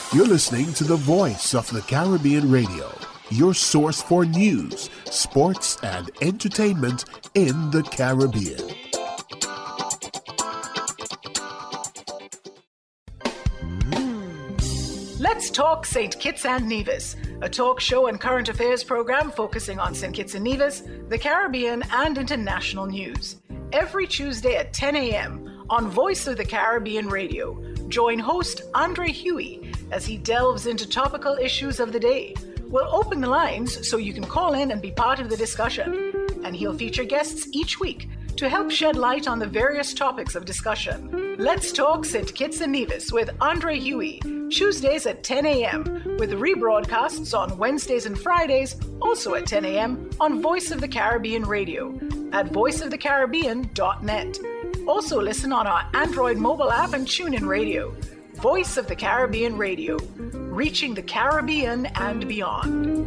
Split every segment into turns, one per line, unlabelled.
You're listening to the Voice of the Caribbean Radio, your source for news, sports, and entertainment in the Caribbean.
Let's talk St. Kitts and Nevis, a talk show and current affairs program focusing on St. Kitts and Nevis, the Caribbean, and international news. Every Tuesday at 10 a.m. on Voice of the Caribbean Radio. Join host Andre Huey as he delves into topical issues of the day. We'll open the lines so you can call in and be part of the discussion. And he'll feature guests each week to help shed light on the various topics of discussion. Let's talk St. Kitts and Nevis with Andre Huey, Tuesdays at 10 a.m., with rebroadcasts on Wednesdays and Fridays, also at 10 a.m. on Voice of the Caribbean Radio at voiceofthecaribbean.net. Also listen on our Android mobile app and TuneIn Radio. Voice of the Caribbean Radio, reaching the Caribbean and beyond.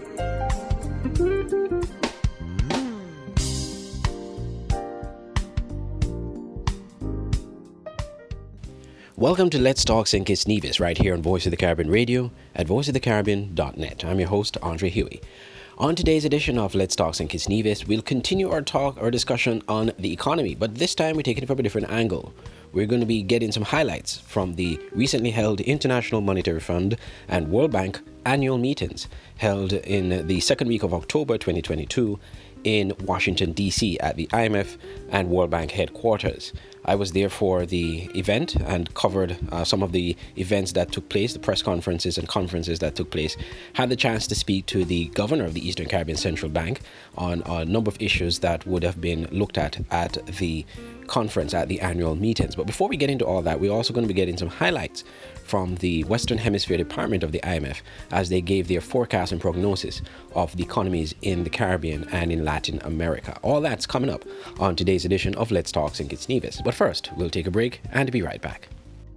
Welcome to Let's Talk St. Kitts Nevis, right here on Voice of the Caribbean Radio at voiceofthecaribbean.net. I'm your host, Andre Huey. On today's edition of Let's Talk St. Kitts Nevis, we'll continue our discussion on the economy, but this time we're taking it from a different angle. We're going to be getting some highlights from the recently held International Monetary Fund and World Bank annual meetings held in the second week of October 2022 in Washington, D.C. at the IMF and World Bank headquarters. I was there for the event and covered some of the events that took place, the press conferences and conferences that took place. Had the chance to speak to the governor of the Eastern Caribbean Central Bank on a number of issues that would have been looked at the conference, at the annual meetings. But before we get into all that, we're also going to be getting some highlights from the Western Hemisphere Department of the IMF as they gave their forecast and prognosis of the economies in the Caribbean and in Latin America. All that's coming up on today's edition of Let's Talk St. Kitts Nevis. But first, we'll take a break and be right back.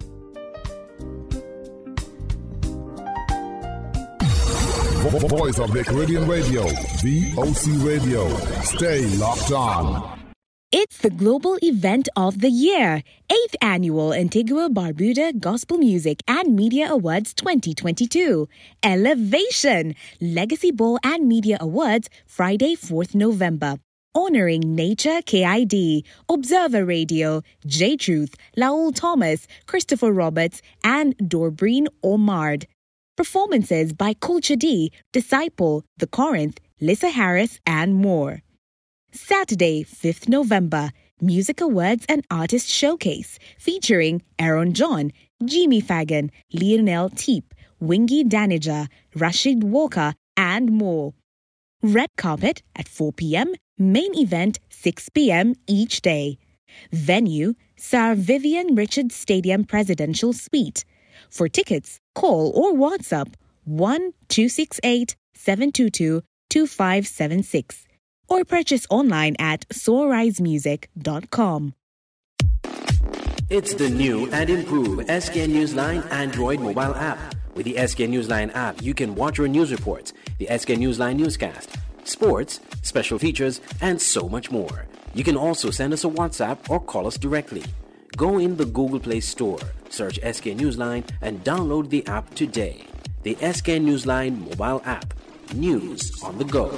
Voice of the Caribbean Radio, VOC Radio. Stay locked on.
It's the global event of the year, 8th Annual Antigua Barbuda Gospel Music and Media Awards 2022. Elevation, Legacy Bowl and Media Awards, Friday, 4th November. Honoring Nature KID, Observer Radio, J Truth, Laul Thomas, Christopher Roberts, and Dorbreen Omard. Performances by Culture D, Disciple, The Corinth, Lissa Harris, and more. Saturday, 5th November, Music Awards and Artist Showcase featuring Aaron John, Jimmy Fagan, Lionel Teep, Wingy Danager, Rashid Walker, and more. Red carpet at 4 p.m., main event 6 p.m. each day. Venue, Sir Vivian Richards Stadium Presidential Suite. For tickets, call or WhatsApp 1-268-722-2576. Or purchase online at soulrisemusic.com.
It's the new and improved SKN Newsline Android mobile app. With the SKN Newsline app, you can watch your news reports, the SKN Newsline newscast, sports, special features, and so much more. You can also send us a WhatsApp or call us directly. Go in the Google Play Store, search SKN Newsline, and download the app today. The SKN Newsline mobile app. News on the go.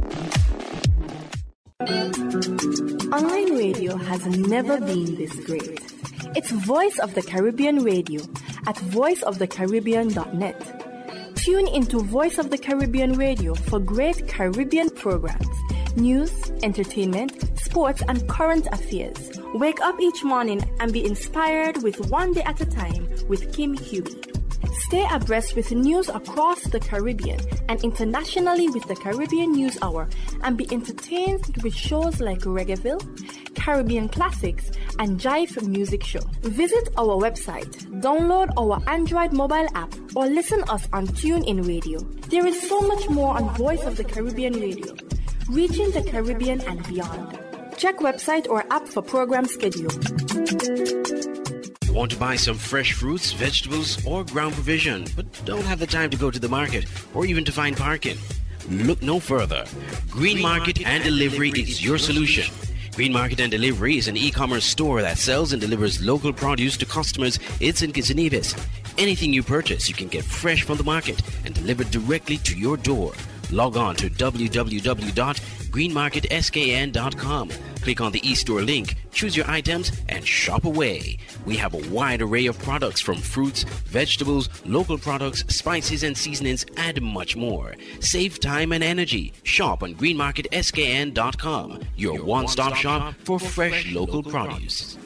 Online radio has never been this great. It's Voice of the Caribbean Radio at voiceofthecaribbean.net. Tune into Voice of the Caribbean Radio for great Caribbean programs, news, entertainment, sports, and current affairs. Wake up each morning and be inspired with One Day at a Time with Kim Huey. Stay abreast with news across the Caribbean and internationally with the Caribbean News Hour, and be entertained with shows like Reggaeville, Caribbean Classics, and Jive Music Show. Visit our website, download our Android mobile app, or listen us on TuneIn Radio. There is so much more on Voice of the Caribbean Radio, reaching the Caribbean and beyond. Check website or app for program schedule.
Want to buy some fresh fruits, vegetables, or ground provision, but don't have the time to go to the market or even to find parking? Look no further. Green Market and Delivery is your solution. Green Market and Delivery is an e-commerce store that sells and delivers local produce to customers in St. Kitts and Nevis. Anything you purchase, you can get fresh from the market and delivered directly to your door. Log on to www.greenmarketskn.com. Click on the e-store link, choose your items, and shop away. We have a wide array of products from fruits, vegetables, local products, spices and seasonings, and much more. Save time and energy. Shop on greenmarketskn.com, your one-stop shop for fresh local produce.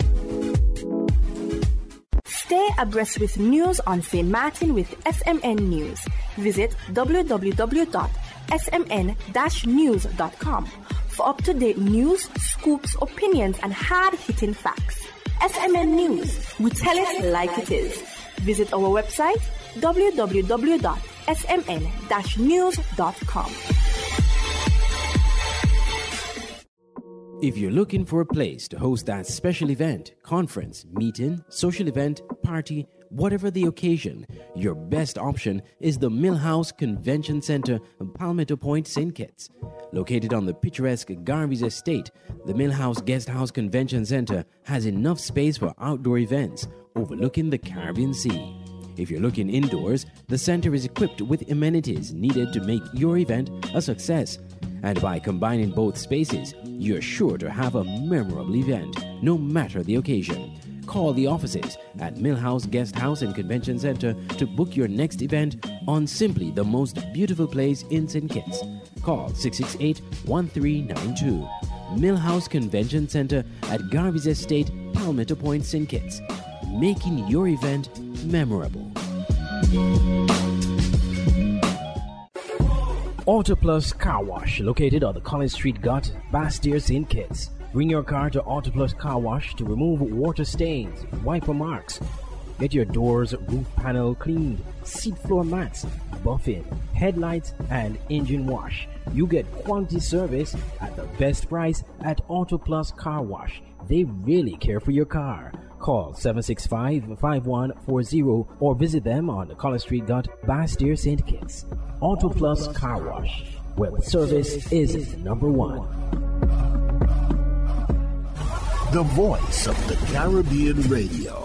Stay abreast with news on St. Martin with SMN News. Visit www.smn-news.com for up-to-date news, scoops, opinions, and hard-hitting facts. SMN News, we tell it like it is. Visit our website www.smn-news.com.
If you're looking for a place to host that special event, conference, meeting, social event, party, whatever the occasion, your best option is the Millhouse Convention Center, Palmetto Point, St. Kitts. Located on the picturesque Garvey's Estate, the Millhouse Guesthouse Convention Center has enough space for outdoor events overlooking the Caribbean Sea. If you're looking indoors, the center is equipped with amenities needed to make your event a success. And by combining both spaces, you're sure to have a memorable event, no matter the occasion. Call the offices at Millhouse Guesthouse and Convention Center to book your next event on simply the most beautiful place in St. Kitts. Call 668-1392. Millhouse Convention Center at Garvey's Estate, Palmetto Point, St. Kitts. Making your event memorable. Autoplus Car Wash, located on the Collins Street Gut, Bastyr, St. Kitts. Bring your car to Autoplus Car Wash to remove water stains, wiper marks. Get your doors, roof panel cleaned, seat floor mats, buffing, headlights, and engine wash. You get quality service at the best price at Autoplus Car Wash. They really care for your car. Call 765-5140 or visit them on the Collins Street Gut, Bastyr, St. Kitts. Autoplus Car Wash, where the service is number one.
The voice of the Caribbean Radio.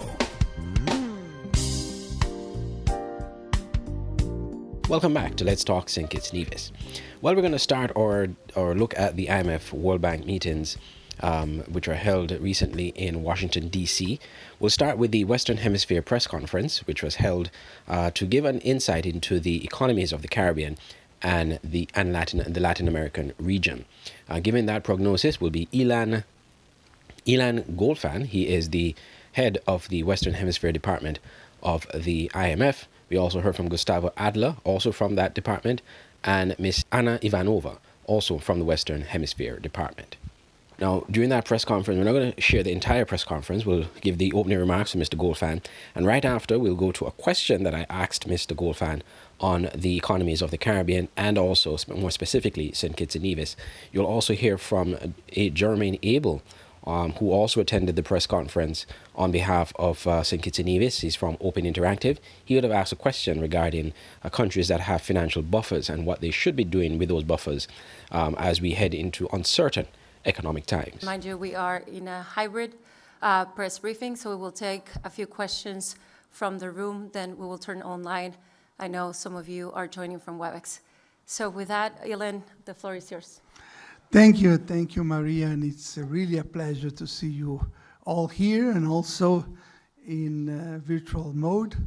Welcome back to Let's Talk St. Kitts Nevis. Well, we're going to start or look at the IMF World Bank meetings, which are held recently in Washington, D.C. We'll start with the Western Hemisphere Press Conference, which was held to give an insight into the economies of the Caribbean and the Latin American region. Given that prognosis will be Ilan Goldfan. He is the head of the Western Hemisphere Department of the IMF. We also heard from Gustavo Adler, also from that department, and Miss Anna Ivanova, also from the Western Hemisphere Department. Now, during that press conference, we're not going to share the entire press conference. We'll give the opening remarks to Mr. Goldfan. And right after, we'll go to a question that I asked Mr. Goldfan on the economies of the Caribbean and also, more specifically, St. Kitts and Nevis. You'll also hear from Jermaine Abel, who also attended the press conference on behalf of St. Kitts and Nevis. He's from Open Interactive. He would have asked a question regarding countries that have financial buffers and what they should be doing with those buffers as we head into uncertain economic times.
Mind you, we are in a hybrid press briefing, so we will take a few questions from the room, then we will turn online. I know some of you are joining from WebEx. So with that, Ilan, the floor is yours.
Thank you, Maria, and it's really a pleasure to see you all here and also in virtual mode.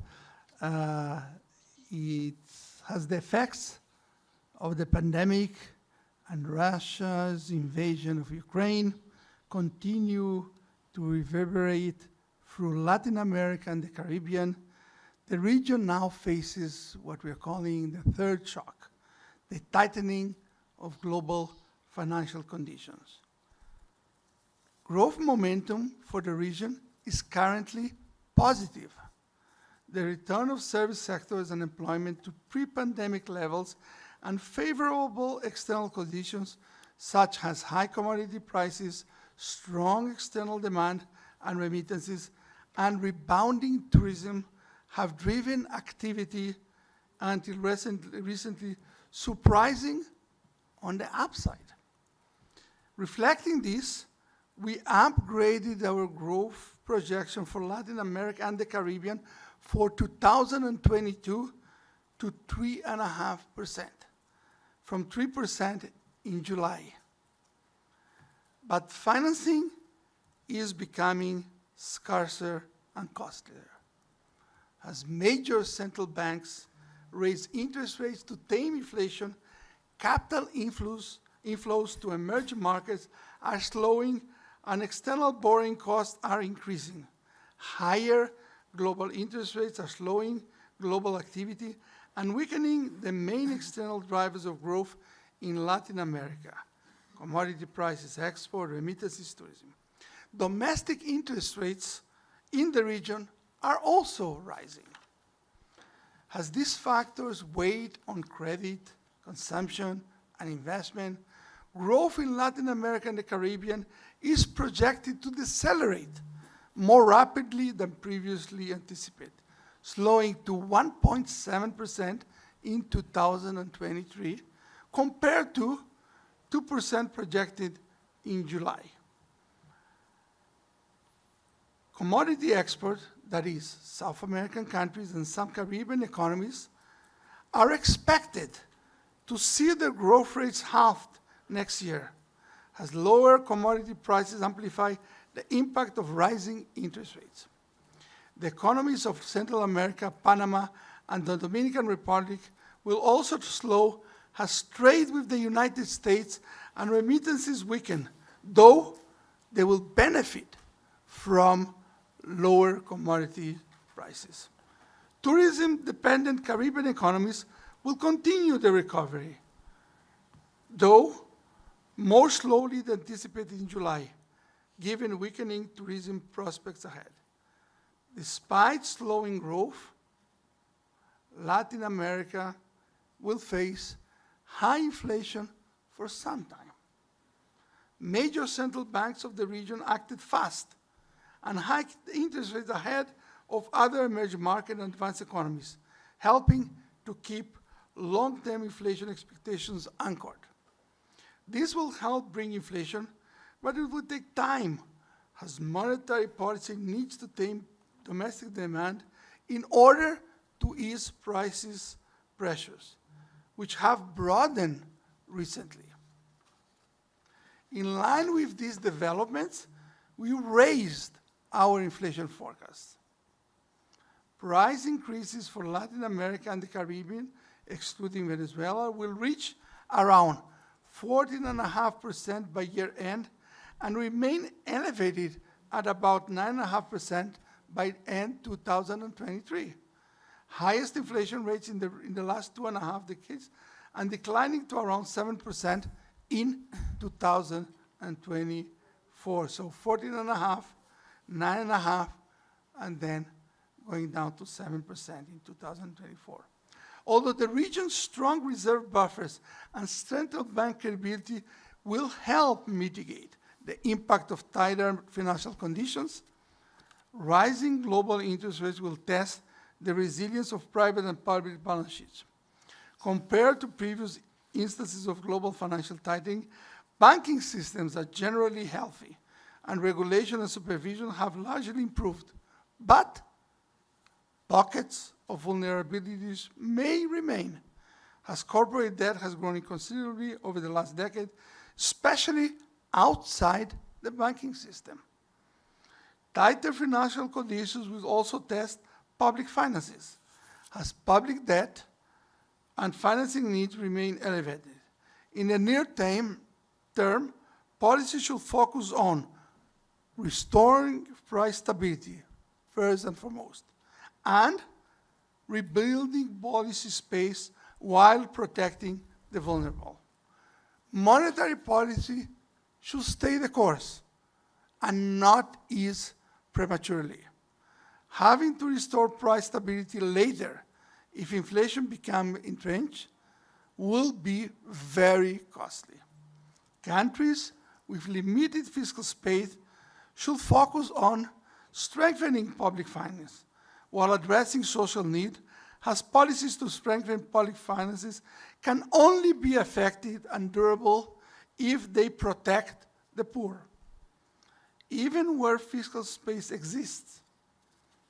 It has the effects of the pandemic and Russia's invasion of Ukraine continue to reverberate through Latin America and the Caribbean. The region now faces what we are calling the third shock, the tightening of global financial conditions. Growth momentum for the region is currently positive. The return of service sectors and employment to pre-pandemic levels and favorable external conditions such as high commodity prices, strong external demand and remittances, and rebounding tourism have driven activity until recently surprising on the upside. Reflecting this, we upgraded our growth projection for Latin America and the Caribbean for 2022 to 3.5%, from 3% in July. But financing is becoming scarcer and costlier. As major central banks raise interest rates to tame inflation, capital inflows to emerging markets are slowing and external borrowing costs are increasing. Higher global interest rates are slowing global activity and weakening the main external drivers of growth in Latin America: commodity prices, export, remittances, tourism. Domestic interest rates in the region are also rising. As these factors weigh on credit, consumption, and investment, growth in Latin America and the Caribbean is projected to decelerate more rapidly than previously anticipated, slowing to 1.7% in 2023 compared to 2% projected in July. Commodity exports, that is, South American countries and some Caribbean economies, are expected to see their growth rates halved next year, as lower commodity prices amplify the impact of rising interest rates. The economies of Central America, Panama, and the Dominican Republic will also slow as trade with the United States and remittances weaken, though they will benefit from lower commodity prices. Tourism-dependent Caribbean economies will continue the recovery, though more slowly than anticipated in July, given weakening tourism prospects ahead. Despite slowing growth, Latin America will face high inflation for some time. Major central banks of the region acted fast and hiked interest rates ahead of other emerging market and advanced economies, helping to keep long-term inflation expectations anchored. This will help bring inflation, but it will take time, as monetary policy needs to tame domestic demand in order to ease prices pressures, which have broadened recently. In line with these developments, we raised our inflation forecast. Price increases for Latin America and the Caribbean, excluding Venezuela, will reach around 14.5% by year end and remain elevated at about 9.5% by end 2023. Highest inflation rates in the last 2.5 decades and declining to around 7% in 2024. So 14.5, 9.5, and then going down to 7% in 2024. Although the region's strong reserve buffers and central bank credibility will help mitigate the impact of tighter financial conditions, rising global interest rates will test the resilience of private and public balance sheets. Compared to previous instances of global financial tightening, banking systems are generally healthy, and regulation and supervision have largely improved. But pockets of vulnerabilities may remain, as corporate debt has grown considerably over the last decade, especially outside the banking system. Tighter financial conditions will also test public finances, as public debt and financing needs remain elevated. In the near term, policy should focus on restoring price stability, first and foremost, and rebuilding policy space while protecting the vulnerable. Monetary policy should stay the course and not ease prematurely. Having to restore price stability later, if inflation becomes entrenched, will be very costly. Countries with limited fiscal space should focus on strengthening public finance while addressing social need, as policies to strengthen public finances can only be effective and durable if they protect the poor. Even where fiscal space exists,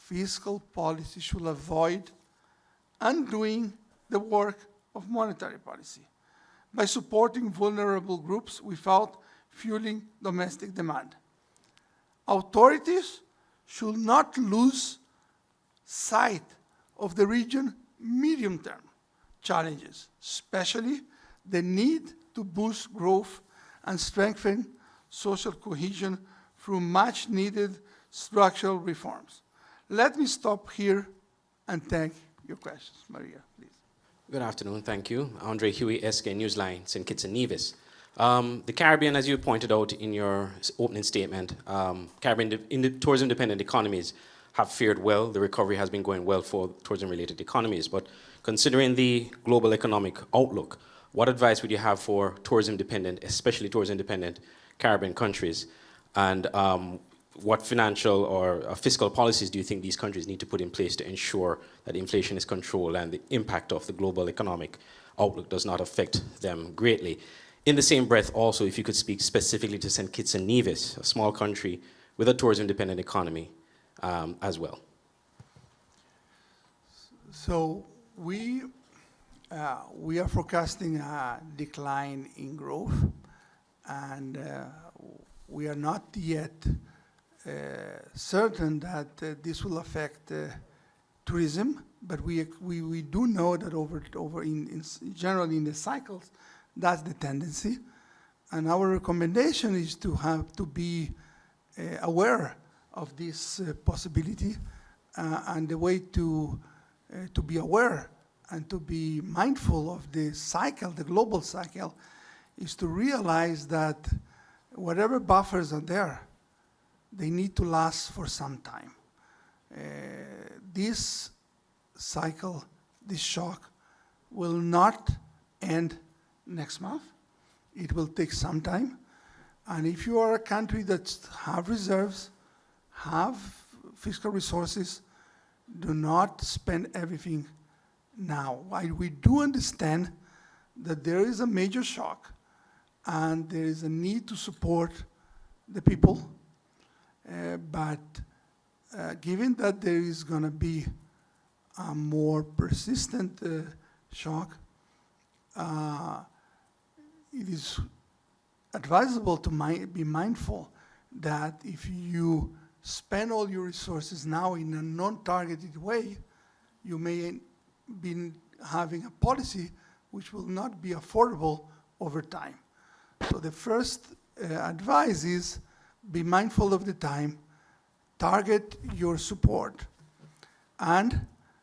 fiscal policy should avoid undoing the work of monetary policy by supporting vulnerable groups without fueling domestic demand. Authorities should not lose sight of the region's medium-term challenges, especially the need to boost growth and strengthen social cohesion through much-needed structural reforms. Let me stop here and take your questions. Maria, please.
Good afternoon, thank you. Andre Huey, SK Newsline, St. Kitts and Nevis. The Caribbean, as you pointed out in your opening statement, Caribbean in the tourism-dependent economies have fared well. The recovery has been going well for tourism-related economies. But considering the global economic outlook, what advice would you have for tourism-dependent, especially tourism-dependent Caribbean countries? And what financial or fiscal policies do you think these countries need to put in place to ensure that inflation is controlled and the impact of the global economic outlook does not affect them greatly? In the same breath, also, if you could speak specifically to St. Kitts and Nevis, a small country with a tourism-dependent economy as well.
So we are forecasting a decline in growth, and we are not yet certain that this will affect tourism, but we do know that over in generally in the cycles, that's the tendency, and our recommendation is to have to be aware of this possibility, and the way to be aware and to be mindful of the cycle, the global cycle, is to realize that whatever buffers are there, they need to last for some time. This cycle, this shock, will not end next month. It will take some time. And if you are a country that have reserves, have fiscal resources, do not spend everything now. We do understand that there is a major shock and there is a need to support the people, but given that there is going to be a more persistent shock, it is advisable to be mindful that if you spend all your resources now in a non-targeted way, you may be having a policy which will not be affordable over time. So the first advice is be mindful of the time, target your support, and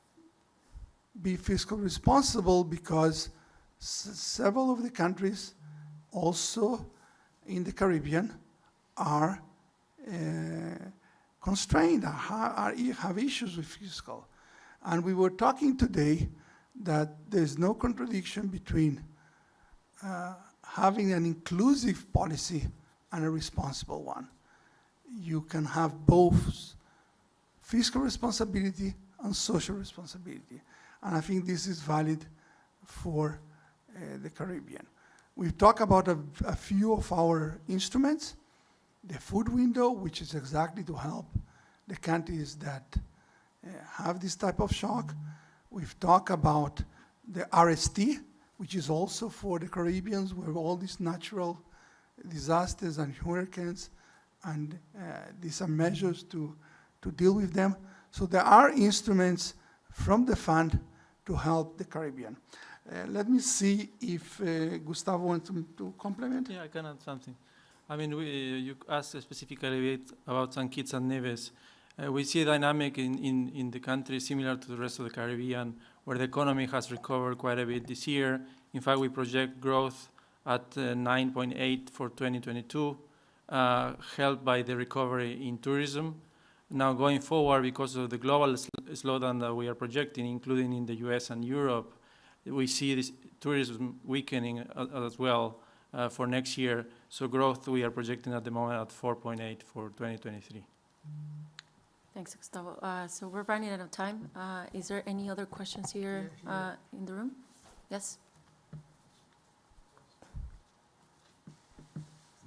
be fiscally responsible, because several of the countries also in the Caribbean are constrained, have issues with fiscal. And we were talking today that there's no contradiction between having an inclusive policy and a responsible one. You can have both fiscal responsibility and social responsibility. And I think this is valid for the Caribbean. We've talked about a few of our instruments. The food window, which is exactly to help the countries that have this type of shock. We've talked about the RST, which is also for the Caribbeans, where all these natural disasters and hurricanes, and these are measures to deal with them. So there are instruments from the fund to help the Caribbean. Let me see if Gustavo wants to complement.
Yeah, I can add something. I mean, you asked specifically about St. Kitts and Nevis. We see a dynamic in the country similar to the rest of the Caribbean, where the economy has recovered quite a bit this year. In fact, we project growth at 9.8 for 2022, helped by the recovery in tourism. Now, going forward, because of the global slowdown that we are projecting, including in the US and Europe, we see this tourism weakening as well for next year. So growth we are projecting at the moment at 4.8 for 2023.
Thanks, Gustavo. So we're running out of time. Is there any other questions here in the room? Yes?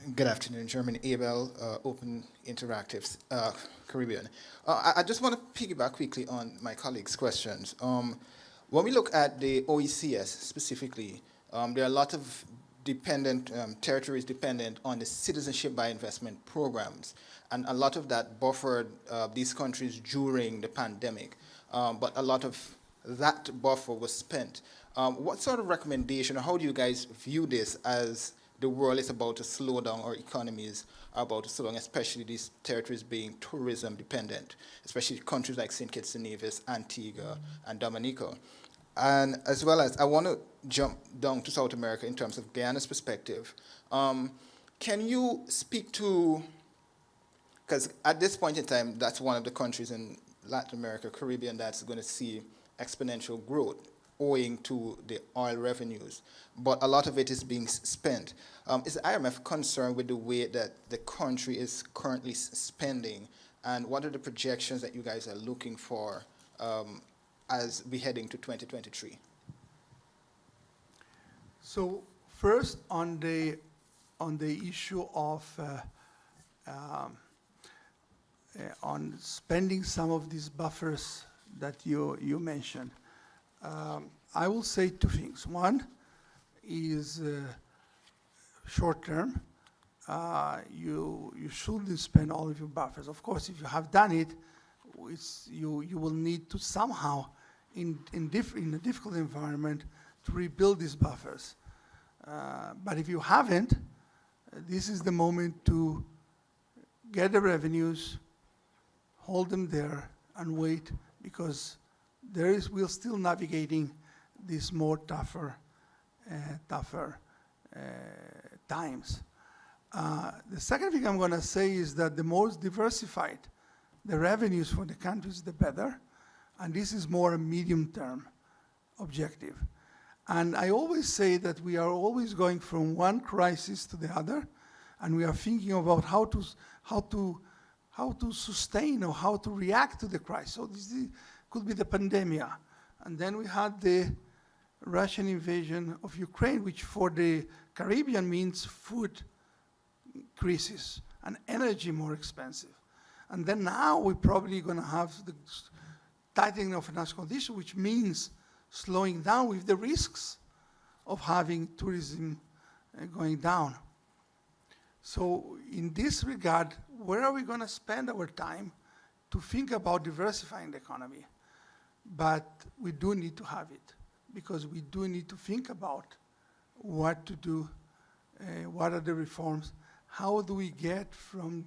Good afternoon, German Abel, Open Interactive Caribbean. I just want to piggyback quickly on my colleagues' questions. When we look at the OECS specifically, there are a lot of territories dependent on the citizenship by investment programs, and a lot of that buffered these countries during the pandemic, but a lot of that buffer was spent. What sort of recommendation, or how do you guys view this as the world is about to slow down, or economies are about to slow down, especially these territories being tourism dependent, especially countries like St. Kitts and Nevis, Antigua, and Dominica? And as well as, I want to jump down to South America in terms of Guyana's perspective. Can you speak to, because at this point in time, that's one of the countries in Latin America, Caribbean, that's going to see exponential growth owing to the oil revenues, but a lot of it is being spent. Is the IMF concerned with the way that the country is currently spending, and what are the projections that you guys are looking for as we head into 2023?
So first, on the issue of on spending some of these buffers that you mentioned, I will say two things. One is short term. You shouldn't spend all of your buffers. Of course, if you have done it, you will need to somehow, in a difficult environment, to rebuild these buffers. But if you haven't, this is the moment to get the revenues, hold them there, and wait, because we're still navigating these more tougher times. The second thing I'm going to say is that the more diversified the revenues for the countries, the better, and this is more a medium-term objective. And I always say that we are always going from one crisis to the other, and we are thinking about how to sustain or how to react to the crisis. So this could be the pandemic, and then we had the Russian invasion of Ukraine, which for the Caribbean means food crisis and energy more expensive. And then now we're probably going to have the tightening of financial conditions, which means slowing down with the risks of having tourism going down. So in this regard, where are we going to spend our time to think about diversifying the economy? But we do need to have it, because we do need to think about what to do, what are the reforms, how do we get from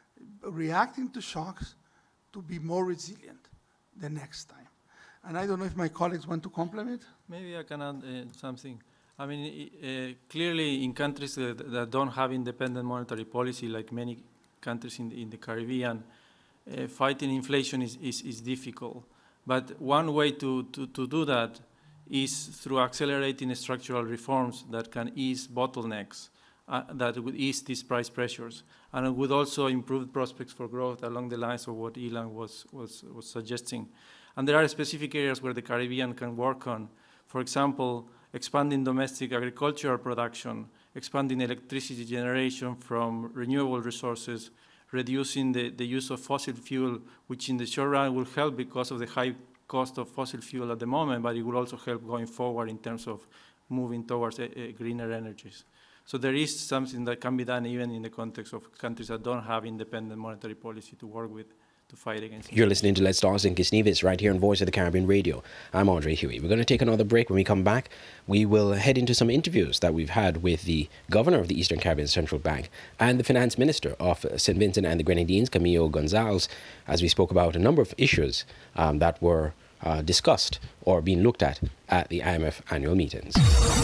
reacting to shocks to be more resilient the next time. And I don't know if my colleagues want to complement.
Maybe I can add something. I mean, clearly in countries that don't have independent monetary policy, like many countries in the Caribbean, fighting inflation is difficult. But one way to do that is through accelerating structural reforms that can ease bottlenecks, that would ease these price pressures, and it would also improve prospects for growth along the lines of what Ilan was suggesting. And there are specific areas where the Caribbean can work on. For example, expanding domestic agricultural production, expanding electricity generation from renewable resources, reducing the use of fossil fuel, which in the short run will help because of the high cost of fossil fuel at the moment, but it will also help going forward in terms of moving towards greener energies. So there is something that can be done even in the context of countries that don't have independent monetary policy to work with to fight against.
You're listening to Let's Talk St. Kitts Nevis right here on Voice of the Caribbean Radio. I'm Andre Huey. We're going to take another break. When we come back, we will head into some interviews that we've had with the Governor of the Eastern Caribbean Central Bank and the Finance Minister of St. Vincent and the Grenadines, Camilo Gonzalez, as we spoke about a number of issues that were discussed or being looked at the IMF annual meetings.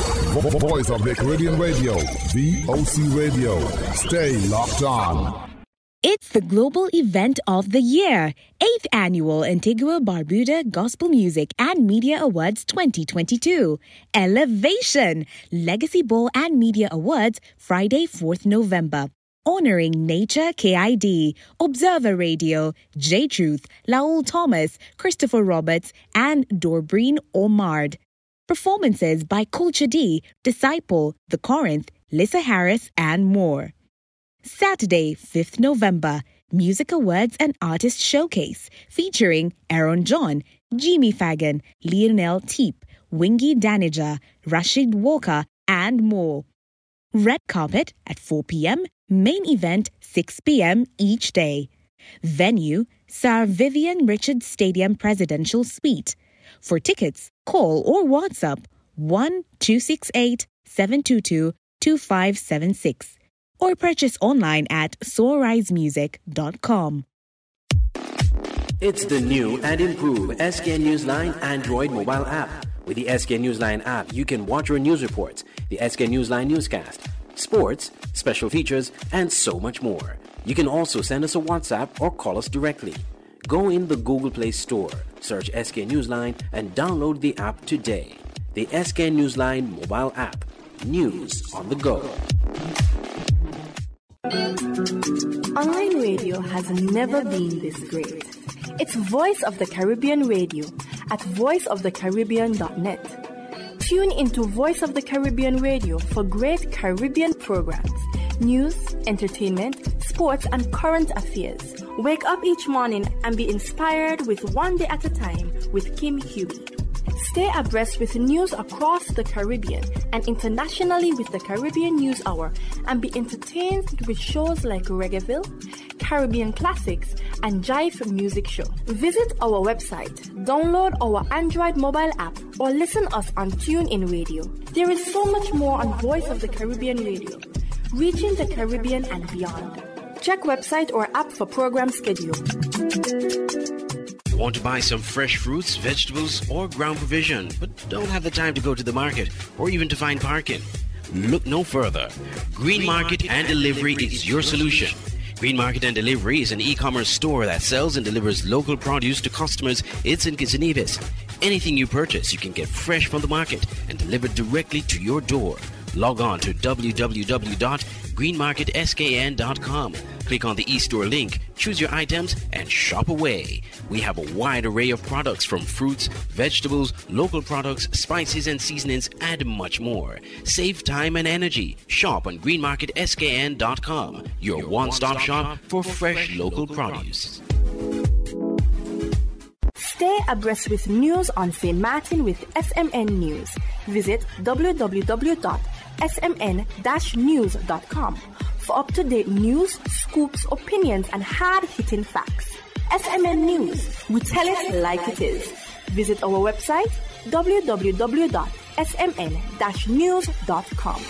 Voice of the Caribbean Radio, VOC Radio. Stay locked on.
It's the global event of the year, 8th Annual Antigua Barbuda Gospel Music and Media Awards 2022. Elevation, Legacy Bowl and Media Awards, Friday, 4th November. Honoring Nature KID, Observer Radio, J Truth, Laul Thomas, Christopher Roberts, and Dorbreen Omard. Performances by Culture D, Disciple, The Corinth, Lissa Harris, and more. Saturday, 5th November, Music Awards and Artist Showcase featuring Aaron John, Jimmy Fagan, Lionel Teep, Wingy Danager, Rashid Walker, and more. Red carpet at 4 p.m., main event 6 p.m. each day. Venue, Sir Vivian Richards Stadium Presidential Suite. For tickets, call or WhatsApp 1-268-722-2576 or purchase online at soulrisemusic.com.
It's the new and improved SKN Newsline Android mobile app. With the SKN Newsline app, you can watch your news reports, the SKN Newsline newscast, sports, special features, and so much more. You can also send us a WhatsApp or call us directly. Go in the Google Play Store, search SKN Newsline, and download the app today. The SKN Newsline mobile app. News on the go.
Online radio has never been this great. It's Voice of the Caribbean Radio at voiceofthecaribbean.net. Tune into Voice of the Caribbean Radio for great Caribbean programs, news, entertainment, sports, and current affairs. Wake up each morning and be inspired with One Day at a Time with Kim Huey. Stay abreast with news across the Caribbean and internationally with the Caribbean News Hour, and be entertained with shows like Reggaeville, Caribbean Classics, and Jive Music Show. Visit our website, download our Android mobile app, or listen us on TuneIn Radio. There is so much more on Voice of the Caribbean Radio, reaching the Caribbean and beyond. Check website or app for program schedule.
Want to buy some fresh fruits, vegetables, or ground provision, but don't have the time to go to the market or even to find parking? Look no further. Green Market and Delivery is your solution. Green Market and Delivery is an e-commerce store that sells and delivers local produce to customers in St. Kitts and Nevis. Anything you purchase, you can get fresh from the market and delivered directly to your door. Log on to www.greenmarketskn.com. Click on the e-store link, choose your items, and shop away. We have a wide array of products from fruits, vegetables, local products, spices and seasonings, and much more. Save time and energy. Shop on greenmarketskn.com, your one-stop shop for fresh local produce.
Stay abreast with news on St. Martin with SMN News. Visit www.smn-news.com for up-to-date news, scoops, opinions, and hard-hitting facts. SMN News, we tell it like it is. Visit our website, www.smn-news.com.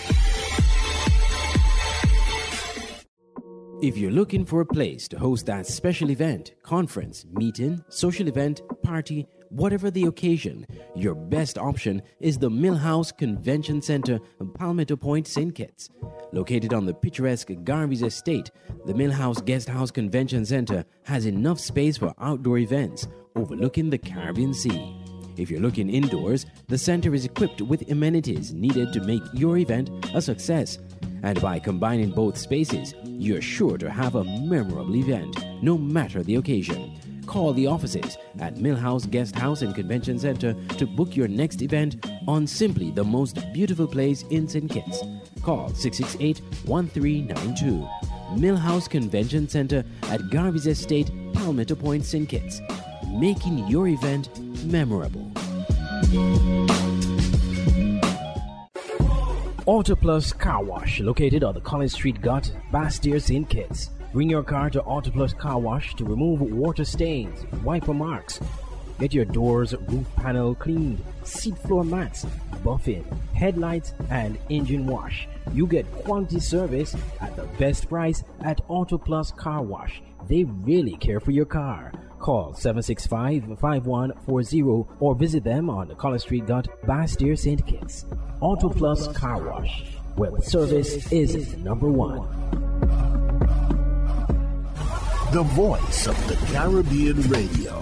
If you're looking for a place to host that special event, conference, meeting, social event, party, whatever the occasion, your best option is the Millhouse Convention Center in Palmetto Point, St. Kitts. Located on the picturesque Garvey's Estate, the Millhouse Guesthouse Convention Center has enough space for outdoor events overlooking the Caribbean Sea. If you're looking indoors, the center is equipped with amenities needed to make your event a success. And by combining both spaces, you're sure to have a memorable event, no matter the occasion. Call the offices at Millhouse Guesthouse and Convention Center to book your next event on simply the most beautiful place in St. Kitts. Call 668-1392. Millhouse Convention Center at Garvey's Estate, Palmetto Point, St. Kitts. Making your event memorable. Autoplus Car Wash, located on the Collins Street Gut, Bastyr, St. Kitts. Bring your car to Autoplus Car Wash to remove water stains, wiper marks. Get your doors, roof panel cleaned, seat floor mats, buffing, headlights, and engine wash. You get quality service at the best price at Autoplus Car Wash. They really care for your car. Call 765-5140 or visit them on the Collins Street Gut, Bastyr, St. Kitts. Autoplus Car Wash, where service is number one.
The voice of the Caribbean Radio.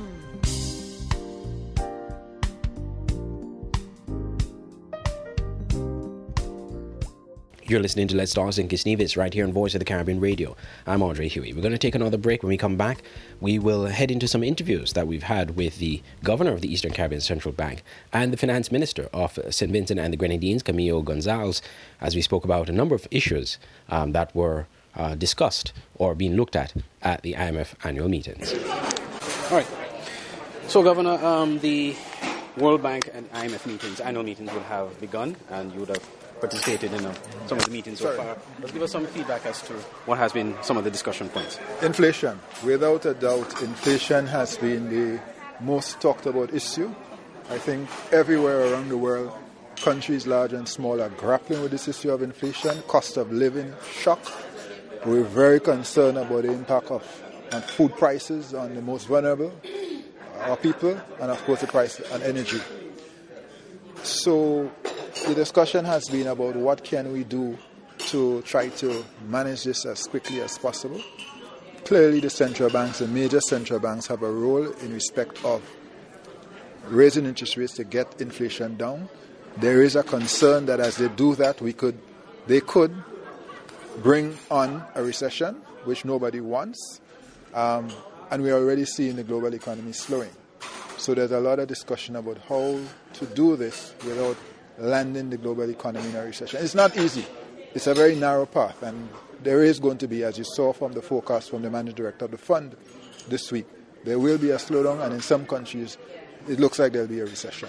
You're listening to Let's Talk St. Kitts Nevis right here on Voice of the Caribbean Radio. I'm Andre Huey. We're going to take another break. When we come back, we will head into some interviews that we've had with the Governor of the Eastern Caribbean Central Bank and the Finance Minister of St. Vincent and the Grenadines, Camilo Gonzalez, as we spoke about a number of issues that were discussed or being looked at the IMF annual meetings. All right. So, Governor, the World Bank and IMF meetings, annual meetings, will have begun, and you would have participated in some of the meetings so far. Let's give us some feedback as to what has been some of the discussion points.
Inflation. Without a doubt, inflation has been the most talked about issue. I think everywhere around the world, countries large and small are grappling with this issue of inflation, cost of living, shock. We're very concerned about the impact on food prices on the most vulnerable, our people, and of course the price on energy. So the discussion has been about what can we do to try to manage this as quickly as possible. Clearly the central banks, the major central banks, have a role in respect of raising interest rates to get inflation down. There is a concern that as they do that, they could bring on a recession, which nobody wants, and we are already seeing the global economy slowing. So there's a lot of discussion about how to do this without landing the global economy in a recession. It's not easy. It's a very narrow path, and there is going to be, as you saw from the forecast from the managing director of the fund this week, there will be a slowdown, and in some countries, it looks like there'll be a recession.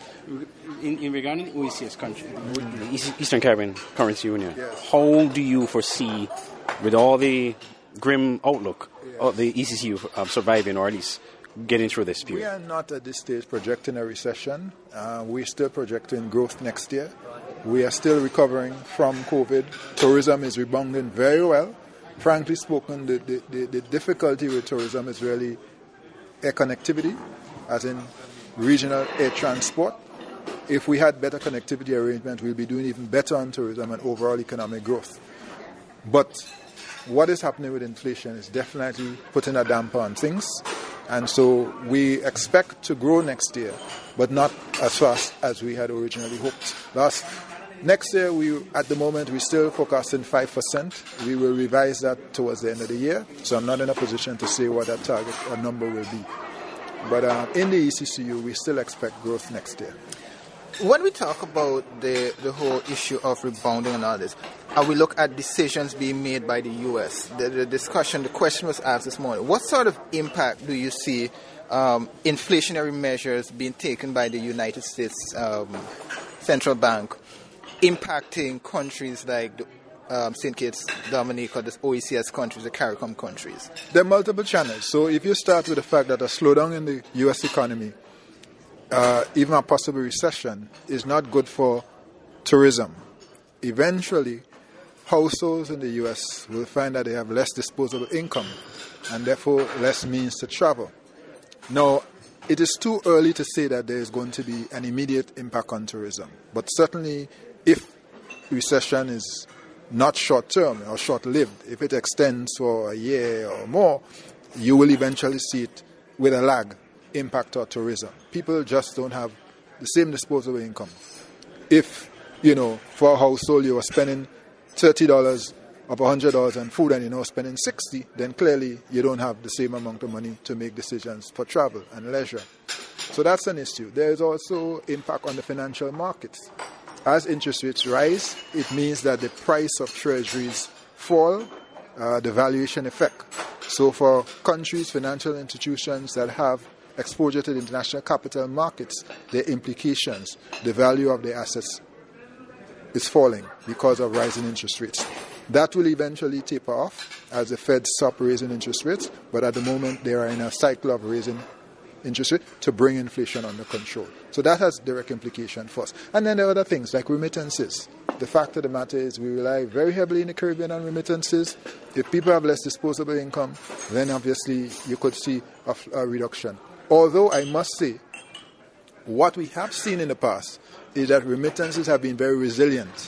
In regarding the OECS country, the Eastern Caribbean Currency Union, how do you foresee, with all the grim outlook of the ECCU surviving, or at least getting through this period?
We are not at this stage projecting a recession. We're still projecting growth next year. We are still recovering from COVID. Tourism is rebounding very well. Frankly spoken, the difficulty with tourism is really air connectivity, as in regional air transport. If we had better connectivity arrangement, we'll be doing even better on tourism and overall economic growth. But what is happening with inflation is definitely putting a damper on things. And so we expect to grow next year, but not as fast as we had originally hoped. Next year, at the moment, we're still forecasting 5%. We will revise that towards the end of the year. So I'm not in a position to say what that target or number will be. But in the ECCU, we still expect growth next year.
When we talk about the whole issue of rebounding and all this, we look at decisions being made by the U.S. The question was asked this morning. What sort of impact do you see inflationary measures being taken by the United States Central Bank impacting countries like St. Kitts, Dominica, the OECS countries, the CARICOM countries?
There are multiple channels. So if you start with the fact that a slowdown in the U.S. economy, even a possible recession, is not good for tourism. Eventually, households in the U.S. will find that they have less disposable income and therefore less means to travel. Now, it is too early to say that there is going to be an immediate impact on tourism. But certainly, if recession is not short-term or short-lived, if it extends for a year or more, you will eventually see it with a lag impact on tourism. People just don't have the same disposable income. If, for a household you are spending $30 or $100 on food and you're now spending $60, then clearly you don't have the same amount of money to make decisions for travel and leisure. So that's an issue. There is also impact on the financial markets. As interest rates rise, it means that the price of treasuries fall, the valuation effect. So for countries, financial institutions that have exposure to the international capital markets, their implications, the value of their assets is falling because of rising interest rates. That will eventually taper off as the Fed stop raising interest rates, but at the moment they are in a cycle of raising interest rates to bring inflation under control. So that has direct implication for us. And then there are other things like remittances. The fact of the matter is we rely very heavily in the Caribbean on remittances. If people have less disposable income, then obviously you could see a reduction. Although I must say, what we have seen in the past is that remittances have been very resilient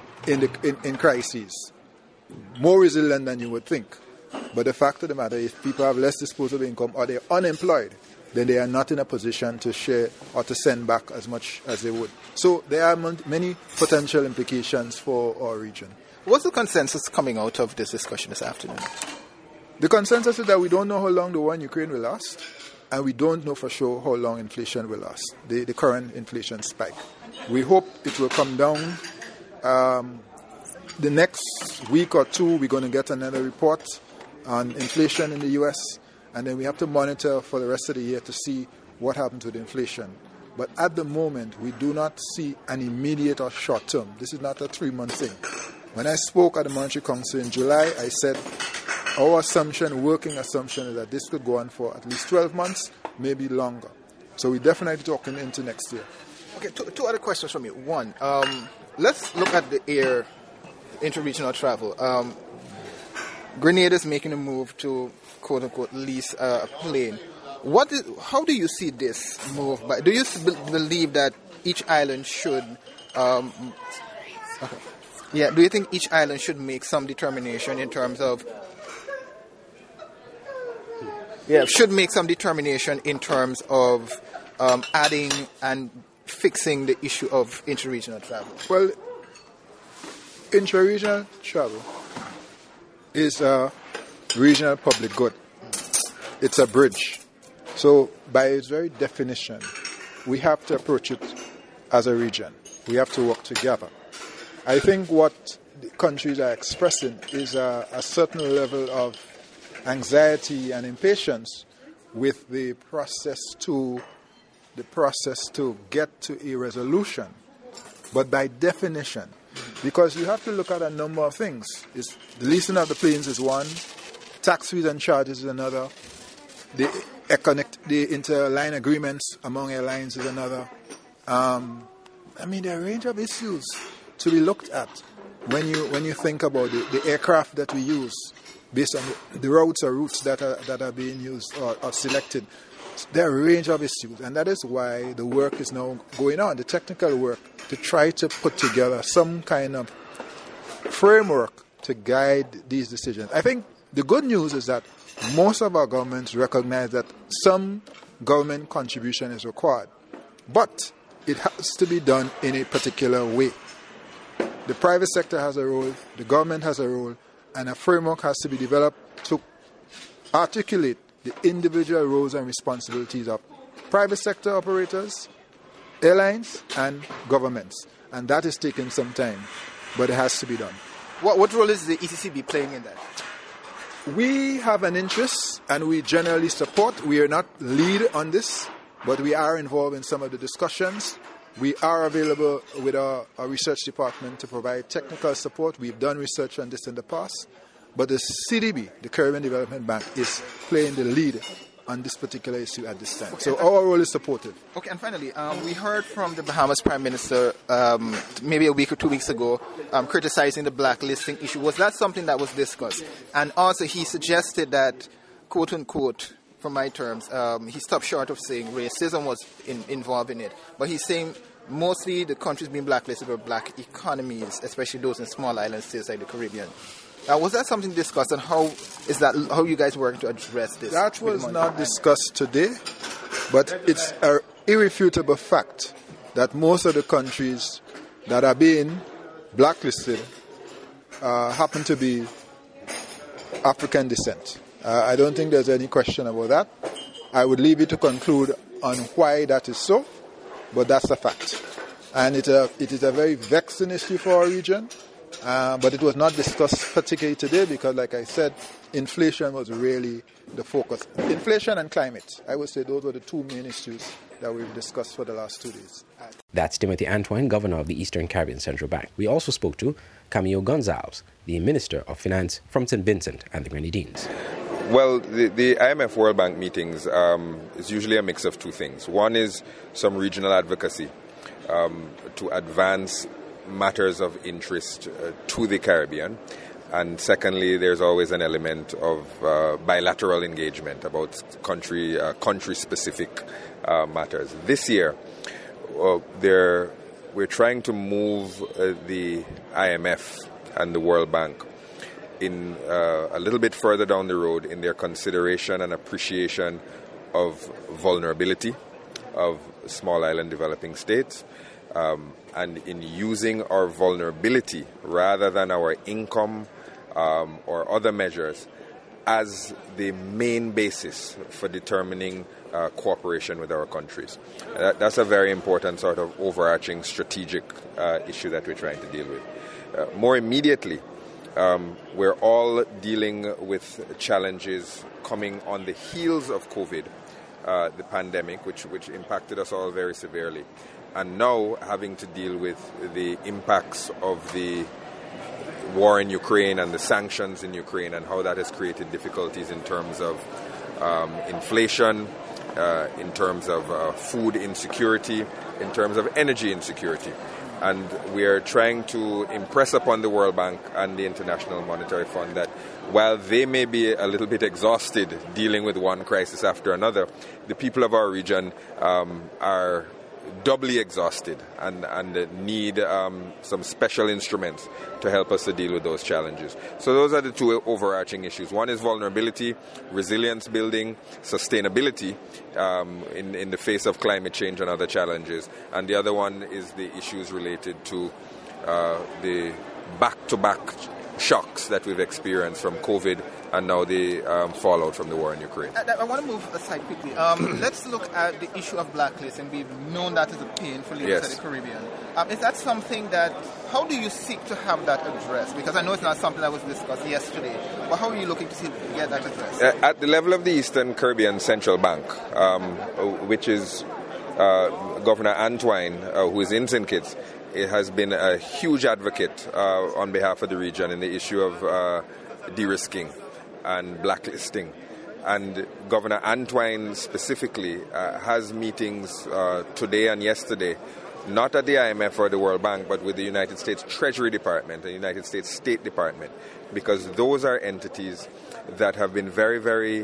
in crises, more resilient than you would think. But the fact of the matter is, if people have less disposable income or they're unemployed, then they are not in a position to share or to send back as much as they would. So there are many potential implications for our region.
What's the consensus coming out of this discussion this afternoon?
The consensus is that we don't know how long the war in Ukraine will last, and we don't know for sure how long inflation will last, the current inflation spike. We hope it will come down the next week or two, we're going to get another report on inflation in the U.S., and then we have to monitor for the rest of the year to see what happens with inflation. But at the moment, we do not see an immediate or short term. This is not a 3-month thing. When I spoke at the Monetary Council in July, I said our working assumption is that this could go on for at least 12 months, maybe longer. So we're definitely talking into next year.
Okay, two other questions from you. One, let's look at the air interregional travel. Grenada is making a move to, quote-unquote, lease a plane. How do you see this move? Do you believe that each island should... do you think each island should make some determination in terms of... adding and fixing the issue of interregional travel?
Well, interregional travel is a regional public good. It's a bridge. So by its very definition, we have to approach it as a region. We have to work together. I think what the countries are expressing is a certain level of anxiety and impatience with the process to get to a resolution. But by definition, because you have to look at a number of things. The leasing of the planes is one, tax fees and charges is another, the interline agreements among airlines is another. There are a range of issues to be looked at when you think about the aircraft that we use based on the routes that are being used or selected. There are a range of issues, and that is why the work is now going on, the technical work, to try to put together some kind of framework to guide these decisions. I think the good news is that most of our governments recognize that some government contribution is required, but it has to be done in a particular way. The private sector has a role, the government has a role, and a framework has to be developed to articulate the individual roles and responsibilities of private sector operators, airlines, and governments. And that is taking some time, but it has to be done.
What role is the ECCB playing in that?
We have an interest, and we generally support. We are not lead on this, but we are involved in some of the discussions. We are available with our research department to provide technical support. We've done research on this in the past. But the CDB, the Caribbean Development Bank, is playing the lead on this particular issue at this time. Okay, so our role is supportive.
Okay, and finally, we heard from the Bahamas Prime Minister maybe a week or 2 weeks ago criticizing the blacklisting issue. Was that something that was discussed? And also he suggested that, quote-unquote, from my terms, he stopped short of saying racism was involved in it. But he's saying mostly the countries being blacklisted were black economies, especially those in small island states like the Caribbean. Was that something discussed, and how you guys working to address this?
That was not discussed today, but it's an irrefutable fact that most of the countries that are being blacklisted happen to be African descent. I don't think there's any question about that. I would leave you to conclude on why that is so, but that's a fact. And it is a very vexing issue for our region. But it was not discussed particularly today because, like I said, inflation was really the focus. Inflation and climate, I would say those were the two main issues that we've discussed for the last 2 days.
That's Timothy Antoine, Governor of the Eastern Caribbean Central Bank. We also spoke to Camilo Gonzalez, the Minister of Finance from St. Vincent and the Grenadines.
Well, the IMF World Bank meetings is usually a mix of two things. One is some regional advocacy to advance matters of interest to the Caribbean, and secondly, there's always an element of bilateral engagement about country-specific matters. This year, we're trying to move the IMF and the World Bank in a little bit further down the road in their consideration and appreciation of vulnerability of small island developing states. And in using our vulnerability rather than our income or other measures as the main basis for determining cooperation with our countries. That's a very important sort of overarching strategic issue that we're trying to deal with. More immediately, we're all dealing with challenges coming on the heels of COVID, the pandemic, which impacted us all very severely. And now having to deal with the impacts of the war in Ukraine and the sanctions in Ukraine and how that has created difficulties in terms of inflation, in terms of food insecurity, in terms of energy insecurity. And we are trying to impress upon the World Bank and the International Monetary Fund that while they may be a little bit exhausted dealing with one crisis after another, the people of our region are doubly exhausted and need some special instruments to help us to deal with those challenges. So those are the two overarching issues. One is vulnerability, resilience building, sustainability in the face of climate change and other challenges. And the other one is the issues related to the back-to-back shocks that we've experienced from COVID and now the fallout from the war in Ukraine.
I want to move aside quickly. Let's look at the issue of blacklisting. We've known that is a pain for leaders of the Caribbean. Is that something that, how do you seek to have that addressed? Because I know it's not something that was discussed yesterday, but how are you looking to get that addressed?
At the level of the Eastern Caribbean Central Bank, which is Governor Antwine, who is in St. Kitts, it has been a huge advocate on behalf of the region in the issue of de-risking and blacklisting. And Governor Antwine specifically has meetings today and yesterday, not at the IMF or the World Bank, but with the United States Treasury Department and the United States State Department, because those are entities that have been very, very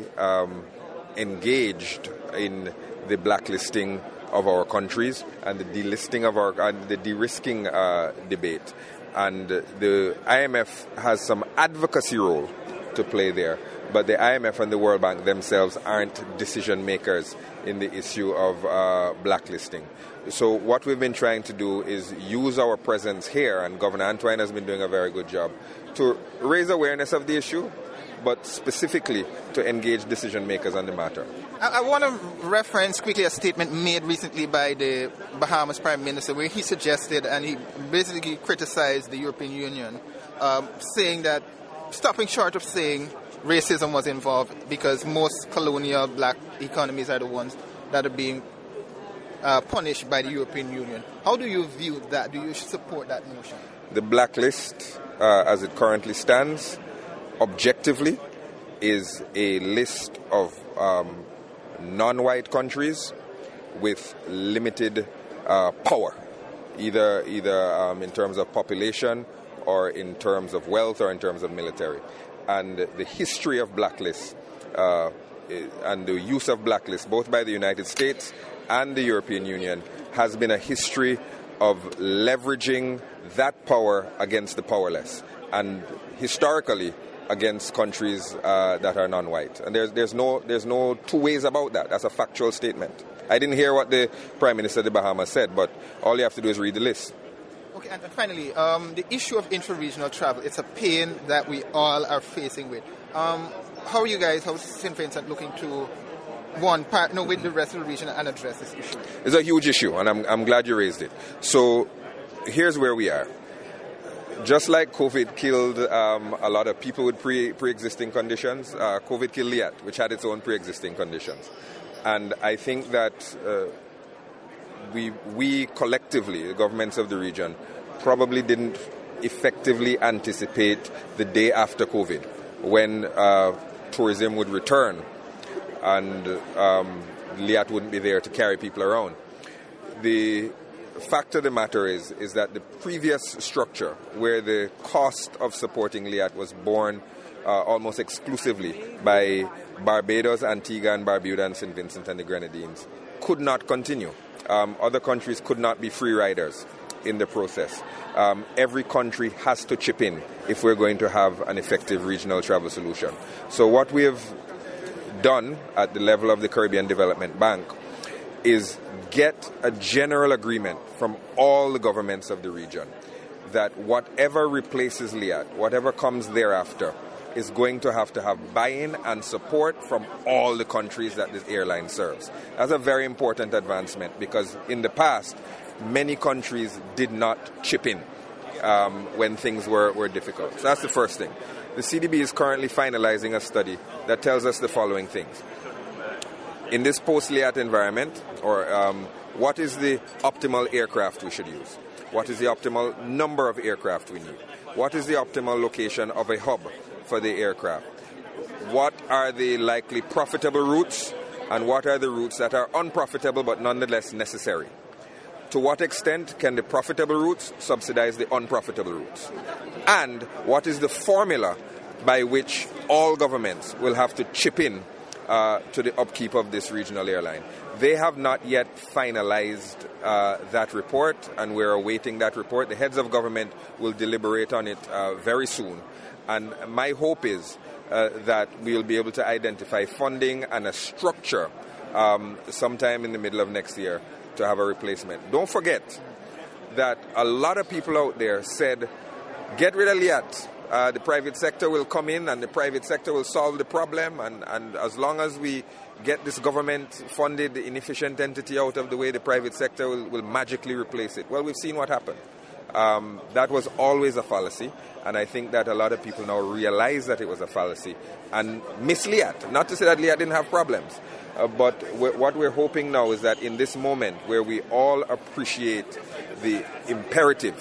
engaged in the blacklisting of our countries and the delisting of our and the de-risking debate. And the IMF has some advocacy role to play there, but the IMF and the World Bank themselves aren't decision makers in the issue of blacklisting. So what we've been trying to do is use our presence here, and Governor Antwine has been doing a very good job to raise awareness of the issue, but specifically to engage decision makers on the matter.
I want to reference quickly a statement made recently by the Bahamas Prime Minister, where he suggested and he basically criticized the European Union, saying that, stopping short of saying racism was involved, because most colonial black economies are the ones that are being punished by the European Union. How do you view that? Do you support that notion?
The blacklist, as it currently stands, objectively, is a list of non-white countries with limited power, either in terms of population or in terms of wealth or in terms of military. And the history of blacklists and the use of blacklists, both by the United States and the European Union, has been a history of leveraging that power against the powerless, and historically against countries that are non-white. And there's no two ways about that. That's a factual statement. I didn't hear what the Prime Minister of the Bahamas said, but all you have to do is read the list.
Okay, and finally, the issue of intra-regional travel, it's a pain that we all are facing with. How are you guys, how's St. Vincent looking to, partner with the rest of the region and address this issue?
It's a huge issue, and I'm glad you raised it. So here's where we are. Just like COVID killed a lot of people with pre-existing conditions, COVID killed Liat, which had its own pre-existing conditions. And I think that we collectively, the governments of the region, probably didn't effectively anticipate the day after COVID, when tourism would return and Liat wouldn't be there to carry people around. The fact of the matter is that the previous structure, where the cost of supporting Liat was borne almost exclusively by Barbados, Antigua and Barbuda and St. Vincent and the Grenadines, could not continue. Other countries could not be free riders in the process. Every country has to chip in if we're going to have an effective regional travel solution. So what we have done at the level of the Caribbean Development Bank is get a general agreement from all the governments of the region that whatever replaces Liat, whatever comes thereafter, is going to have buy-in and support from all the countries that this airline serves. That's a very important advancement, because in the past, many countries did not chip in. when things were difficult. So that's the first thing. The CDB is currently finalizing a study that tells us the following things. In this post-Liat environment, what is the optimal aircraft we should use? What is the optimal number of aircraft we need? What is the optimal location of a hub for the aircraft? What are the likely profitable routes, and what are the routes that are unprofitable but nonetheless necessary? To what extent can the profitable routes subsidize the unprofitable routes? And what is the formula by which all governments will have to chip in to the upkeep of this regional airline? They have not yet finalized that report, and we're awaiting that report. The heads of government will deliberate on it very soon. And my hope is that we'll be able to identify funding and a structure sometime in the middle of next year to have a replacement. Don't forget that a lot of people out there said, get rid of Liat. The private sector will come in and the private sector will solve the problem, and as long as we get this government-funded inefficient entity out of the way, the private sector will magically replace it. Well, we've seen what happened. That was always a fallacy, and I think that a lot of people now realize that it was a fallacy and miss Liat. Not to say that Liat didn't have problems, but what we're hoping now is that in this moment where we all appreciate the imperative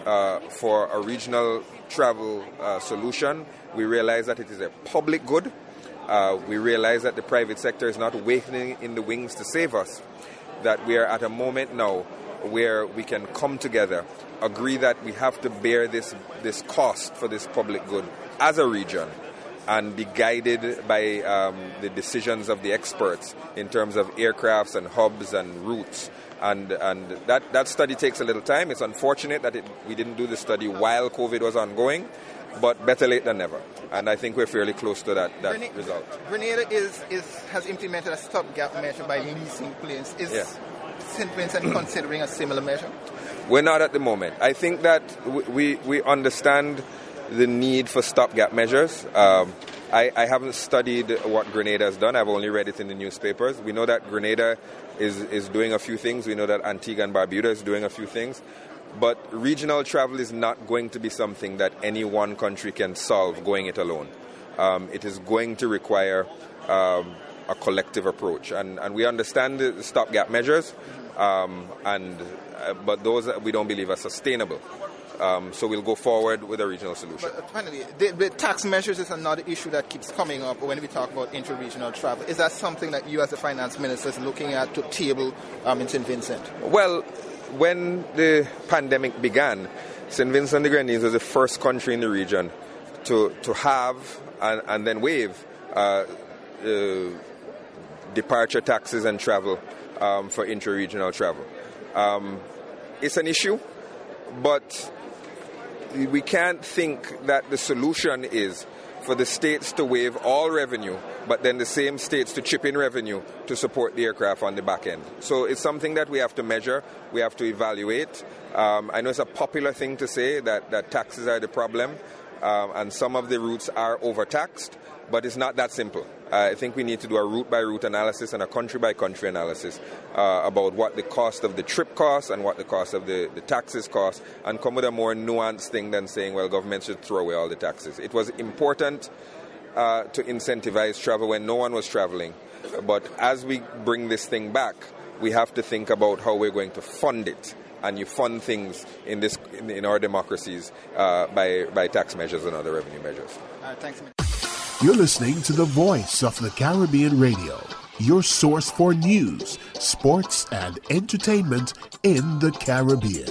for a regional travel solution, we realize that it is a public good. We realize that the private sector is not waiting in the wings to save us, that we are at a moment now where we can come together, agree that we have to bear this cost for this public good as a region, and be guided by the decisions of the experts in terms of aircrafts and hubs and routes. And that study takes a little time. It's unfortunate that we didn't do the study while COVID was ongoing, but better late than never. And I think we're fairly close to that result.
Grenada has implemented a stopgap measure by leasing planes. Is St. Vincent considering a similar measure?
We're not at the moment. I think that we understand the need for stopgap measures. I haven't studied what Grenada has done. I've only read it in the newspapers. We know that Grenada is doing a few things. We know that Antigua and Barbuda is doing a few things. But regional travel is not going to be something that any one country can solve going it alone. It is going to require a collective approach. And we understand the stopgap measures, but those we don't believe are sustainable. So we'll go forward with a regional solution.
But finally, the tax measures is another issue that keeps coming up when we talk about inter-regional travel. Is that something that you as the finance minister is looking at to table in St. Vincent?
Well, when the pandemic began, St. Vincent and the Grenadines was the first country in the region to have and then waive departure taxes and travel for inter-regional travel. It's an issue, but we can't think that the solution is for the states to waive all revenue, but then the same states to chip in revenue to support the aircraft on the back end. So it's something that we have to measure, we have to evaluate. I know it's a popular thing to say that taxes are the problem, and some of the routes are overtaxed, but it's not that simple. I think we need to do a route-by-route analysis and a country-by-country analysis about what the cost of the trip costs and what the cost of the taxes cost, and come with a more nuanced thing than saying, well, government should throw away all the taxes. It was important to incentivize travel when no one was traveling, but as we bring this thing back, we have to think about how we're going to fund it. And you fund things in our democracies by tax measures and other revenue measures.
Thanks.
You're listening to the Voice of the Caribbean Radio, your source for news, sports, and entertainment in the Caribbean.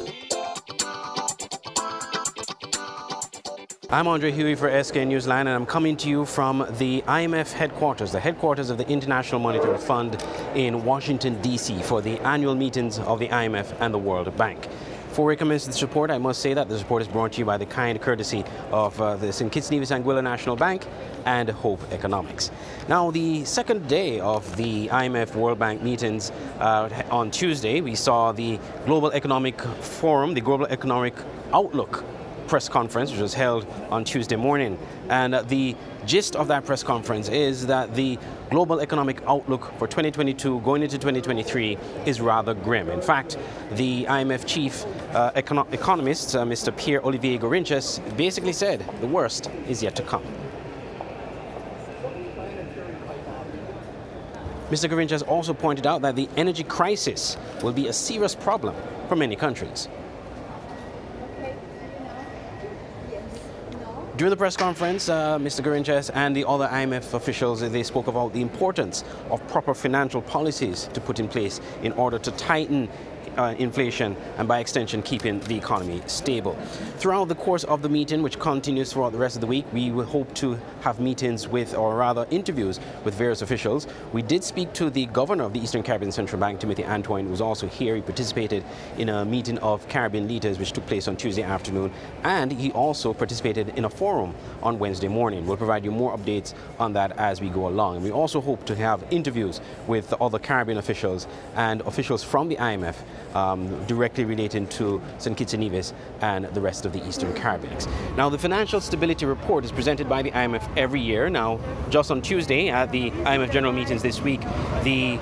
I'm Andre Huey for SK Newsline, and I'm coming to you from the IMF headquarters, the headquarters of the International Monetary Fund in Washington, D.C., for the annual meetings of the IMF and the World Bank. Before we commence this report, I must say that this report is brought to you by the kind courtesy of the St. Kitts Nevis Anguilla National Bank and Hope Economics. Now, the second day of the IMF World Bank meetings on Tuesday, we saw the Global Economic Forum, the Global Economic Outlook press conference, which was held on Tuesday morning. And the gist of that press conference is that the global economic outlook for 2022 going into 2023 is rather grim. In fact, the IMF chief economist, Mr. Pierre-Olivier Gourinchas, basically said the worst is yet to come. Mr. Gourinchas also pointed out that the energy crisis will be a serious problem for many countries. During the press conference, Mr. Gourinchas and the other IMF officials, they spoke about the importance of proper financial policies to put in place in order to tighten inflation and by extension keeping the economy stable. Throughout the course of the meeting, which continues throughout the rest of the week, we will hope to have meetings with, or rather interviews with various officials. We did speak to the governor of the Eastern Caribbean Central Bank, Timothy Antoine, who was also here. He participated in a meeting of Caribbean leaders which took place on Tuesday afternoon, and he also participated in a forum on Wednesday morning. We'll provide you more updates on that as we go along. And we also hope to have interviews with the other Caribbean officials and officials from the IMF directly relating to St. Kitts and Nevis and the rest of the Eastern Caribbean. Now, the Financial Stability Report is presented by the IMF every year. Now, just on Tuesday at the IMF general meetings this week, the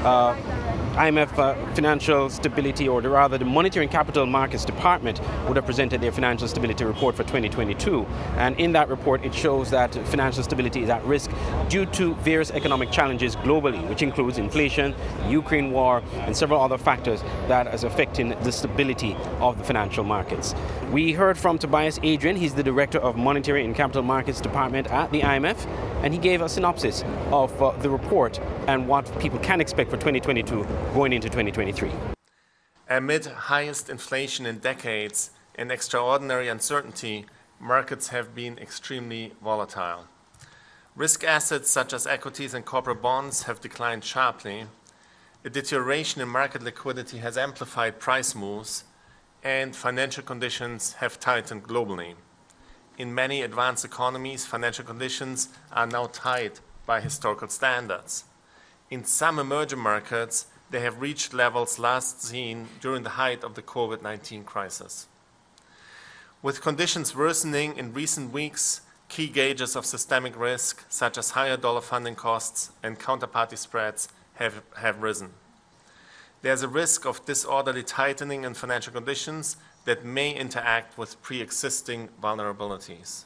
IMF Financial Stability, or rather the Monetary and Capital Markets Department, would have presented their Financial Stability Report for 2022. And in that report, it shows that financial stability is at risk due to various economic challenges globally, which includes inflation, the Ukraine war, and several other factors that is affecting the stability of the financial markets. We heard from Tobias Adrian. He's the Director of Monetary and Capital Markets Department at the IMF, and he gave a synopsis of the report and what people can expect for 2022 going into 2023.
Amid highest inflation in decades and extraordinary uncertainty, markets have been extremely volatile. Risk assets such as equities and corporate bonds have declined sharply. A deterioration in market liquidity has amplified price moves, and financial conditions have tightened globally. In many advanced economies, financial conditions are now tight by historical standards. In some emerging markets, they have reached levels last seen during the height of the COVID-19 crisis. With conditions worsening in recent weeks, key gauges of systemic risk, such as higher dollar funding costs and counterparty spreads, have risen. There's a risk of disorderly tightening in financial conditions that may interact with pre-existing vulnerabilities.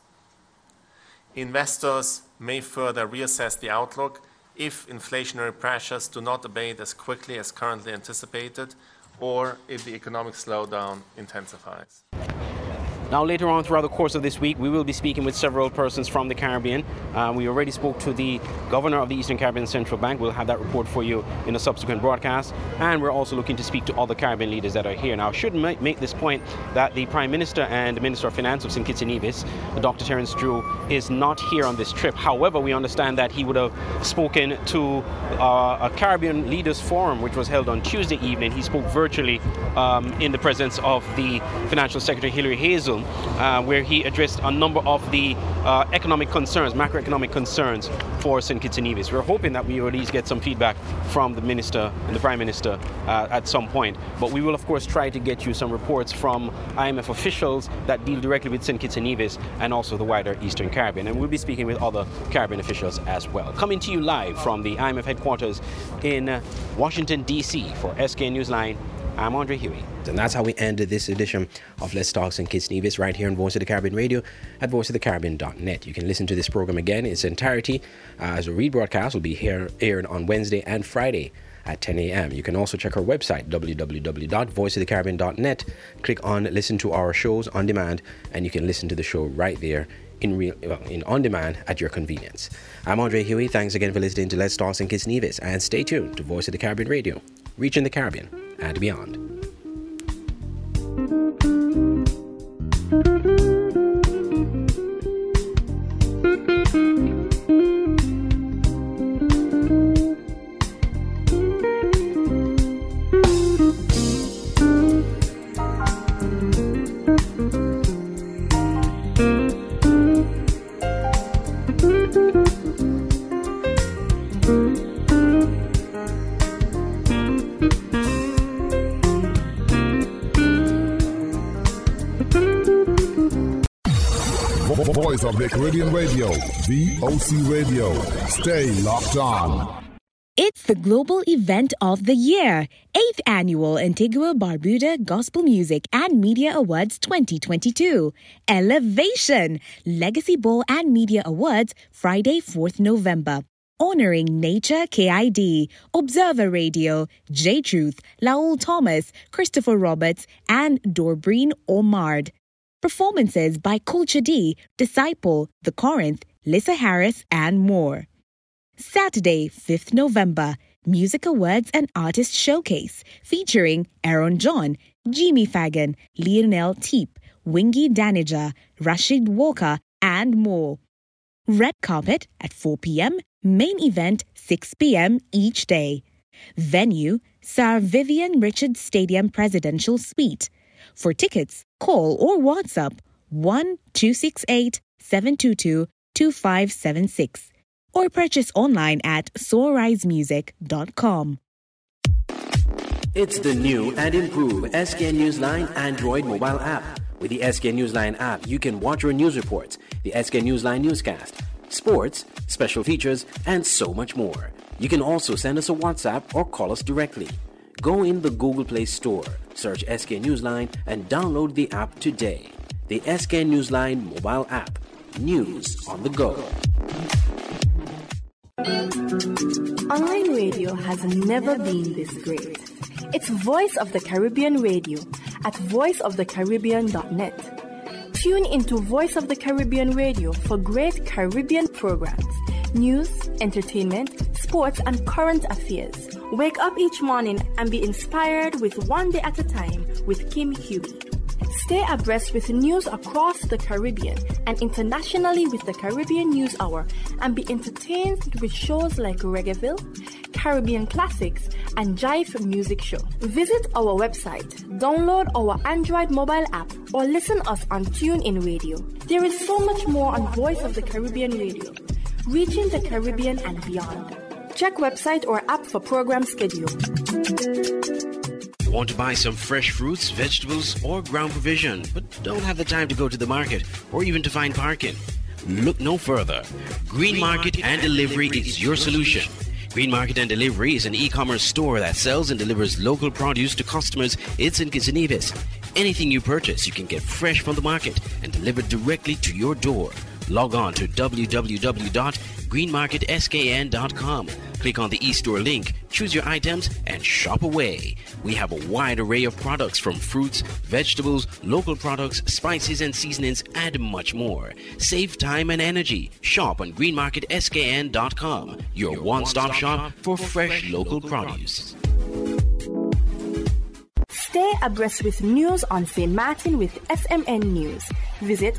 Investors may further reassess the outlook if inflationary pressures do not abate as quickly as currently anticipated, or if the economic slowdown intensifies.
Now, later on throughout the course of this week, we will be speaking with several persons from the Caribbean. We already spoke to the governor of the Eastern Caribbean Central Bank. We'll have that report for you in a subsequent broadcast. And we're also looking to speak to other Caribbean leaders that are here. Now, I should make this point that the Prime Minister and the Minister of Finance of St. Kitts and Nevis, Dr. Terence Drew, is not here on this trip. However, we understand that he would have spoken to a Caribbean Leaders Forum, which was held on Tuesday evening. He spoke virtually in the presence of the Financial Secretary, Hilary Hazel, where he addressed a number of the economic concerns, macroeconomic concerns for St. Kitts and Nevis. We're hoping that we will at least get some feedback from the Minister and the Prime Minister at some point. But we will, of course, try to get you some reports from IMF officials that deal directly with St. Kitts and Nevis and also the wider Eastern Caribbean. And we'll be speaking with other Caribbean officials as well. Coming to you live from the IMF headquarters in Washington, D.C. for SK Newsline, I'm Andre Huey. And that's how we ended this edition of Let's Talk St. Kitts Nevis right here on Voice of the Caribbean Radio at voiceofthecaribbean.net. You can listen to this program again in its entirety as a rebroadcast will be aired on Wednesday and Friday at 10 a.m. You can also check our website, www.voiceofthecaribbean.net. Click on Listen to Our Shows on Demand, and you can listen to the show right there in on demand at your convenience. I'm Andre Huey. Thanks again for listening to Let's Talk St. Kitts Nevis, and stay tuned to Voice of the Caribbean Radio, reaching the Caribbean and beyond.
Voice of the Caribbean Radio, VOC Radio. Stay locked on.
It's the global event of the year, 8th Annual Antigua Barbuda Gospel Music and Media Awards 2022. Elevation, Legacy Bowl and Media Awards, Friday, 4th November. Honoring Nature KID, Observer Radio, J-Truth, Laul Thomas, Christopher Roberts, and Dorbreen Omard. Performances by Culture D, Disciple, The Corinth, Lissa Harris, and more. Saturday, 5th November, Music Awards and Artist Showcase featuring Aaron John, Jimmy Fagan, Lionel Teep, Wingy Danager, Rashid Walker, and more. Red Carpet at 4 p.m., main event 6 p.m. each day. Venue, Sir Vivian Richards Stadium Presidential Suite. For tickets, call or WhatsApp 1-268-722-2576 or purchase online at soulrisemusic.com.
It's the new and improved SKN Newsline Android mobile app. With the SKN Newsline app, you can watch your news reports, the SKN Newsline newscast, sports, special features, and so much more. You can also send us a WhatsApp or call us directly. Go in the Google Play Store, search SKN Newsline, and download the app today. The SKN Newsline mobile app. News on the go.
Online radio has never been this great. It's Voice of the Caribbean Radio at voiceofthecaribbean.net. Tune into Voice of the Caribbean Radio for great Caribbean programs, news, entertainment, sports, and current affairs. Wake up each morning and be inspired with One Day at a Time with Kim Huey. Stay abreast with news across the Caribbean and internationally with the Caribbean News Hour, and be entertained with shows like Reggaeville, Caribbean Classics, and Jive Music Show. Visit our website, download our Android mobile app, or listen us on TuneIn Radio. There is so much more on Voice of the Caribbean Radio, reaching the Caribbean and beyond. Check website or app for program schedule.
Want to buy some fresh fruits, vegetables, or ground provision, but don't have the time to go to the market or even to find parking? Look no further. Green Market and Delivery is your solution. Green Market and Delivery is an e-commerce store that sells and delivers local produce to customers in St. Kitts and Nevis. Anything you purchase, you can get fresh from the market and delivered directly to your door. Log on to www.greenmarketskn.com. Click on the e-store link, choose your items, and shop away. We have a wide array of products from fruits, vegetables, local products, spices and seasonings, and much more. Save time and energy. Shop on greenmarketskn.com, your one-stop shop for fresh local produce.
Stay abreast with news on St. Martin with SMN News. Visit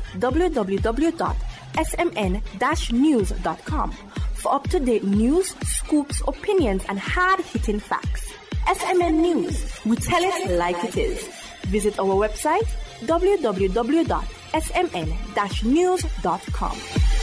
www.smn-news.com for up-to-date news, scoops, opinions, and hard-hitting facts. SMN News, we tell it like it is. Visit our website, www.smn-news.com.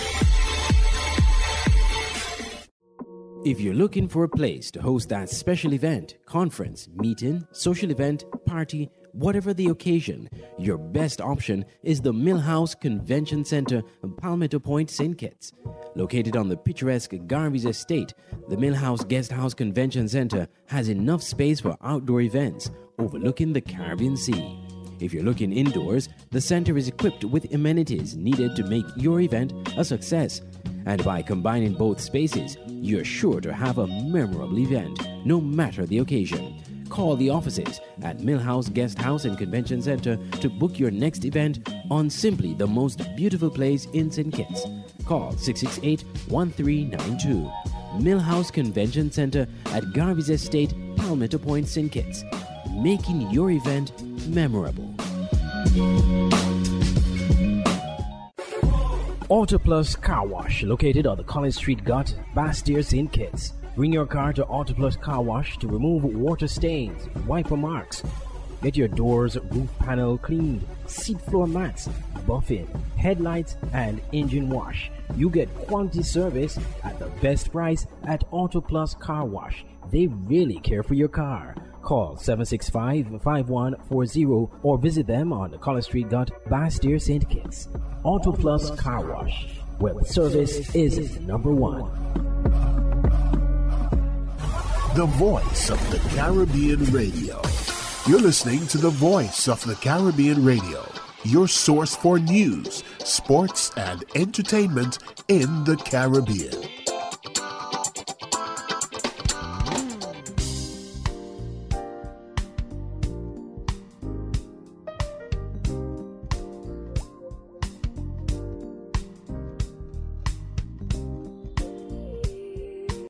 If you're looking for a place to host that special event, conference, meeting, social event, party, whatever the occasion, your best option is the Millhouse Convention Center in Palmetto Point, St. Kitts. Located on the picturesque Garvey's Estate, the Millhouse Guest House Convention Center has enough space for outdoor events overlooking the Caribbean Sea. If you're looking indoors, the center is equipped with amenities needed to make your event a success. And by combining both spaces, you're sure to have a memorable event, no matter the occasion. Call the offices at Millhouse Guest House and Convention Center to book your next event on simply the most beautiful place in St. Kitts. Call 668-1392. Millhouse Convention Center at Garvey's Estate, Palmetto Point, St. Kitts. Making your event memorable. Autoplus Car Wash, located on the Collins Street Gut, Bastyr, St. Kitts. Bring your car to Autoplus Car Wash to remove water stains, wiper marks. Get your doors, roof panel cleaned, seat floor mats, buffing, headlights, and engine wash. You get quality service at the best price at Autoplus Car Wash. They really care for your car. Call 765-5140 or visit them on College Street, Bastyr, St. Kitts. Auto Plus Car Wash, where service is number one.
The Voice of the Caribbean Radio. You're listening to the Voice of the Caribbean Radio, your source for news, sports, and entertainment in the Caribbean.